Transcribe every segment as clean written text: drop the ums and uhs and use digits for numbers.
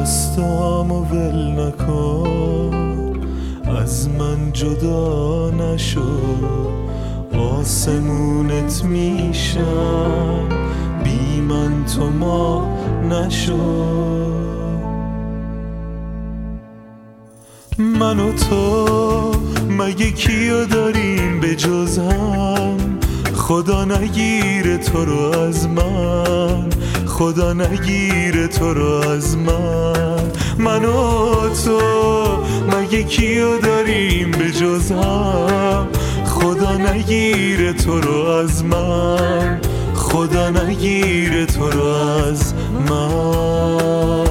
جستامو ول نکن، از من جدا نشو، آسمونت میشم، بی من تو ما نشو. من و تو مگه کیو داریم به جز هم؟ خدا نگیره تو رو از من، خدا نگیره تو رو از من. من و تو مگه کیو داریم به جز هم؟ خدا نگیره تو رو از من، خدا نگیره تو رو از من.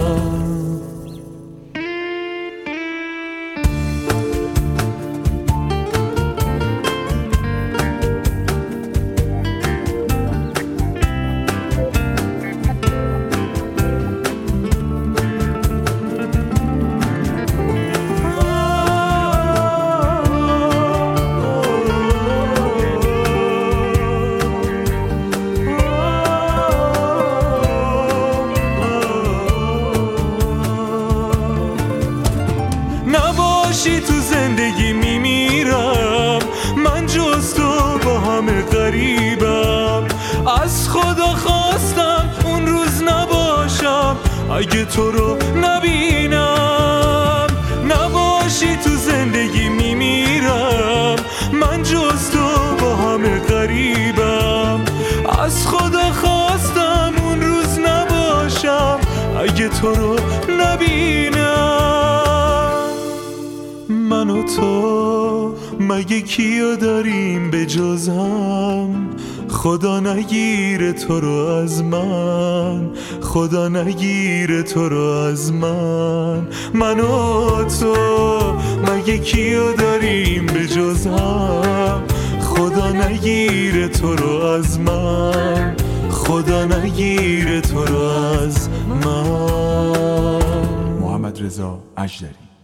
نباشی تو زندگی میمیرم، من جز تو با همه غریبم. از خدا خواستم اون روز نباشم اگه تو رو نبینم. نباشی تو زندگی میمیرم، من جز تو با همه غریبم. از خدا خواستم اون روز نباشم اگه تو رو نبینم. من و تو مگه کیو داریم به جز هم؟ خدا نگیره تو رو از من، خدا نگیره تو رو از من. من و تو مگه کیو داریم به جز هم؟ خدا نگیره تو رو از من، خدا نگیره تو رو از من. محمد رضا اژدری.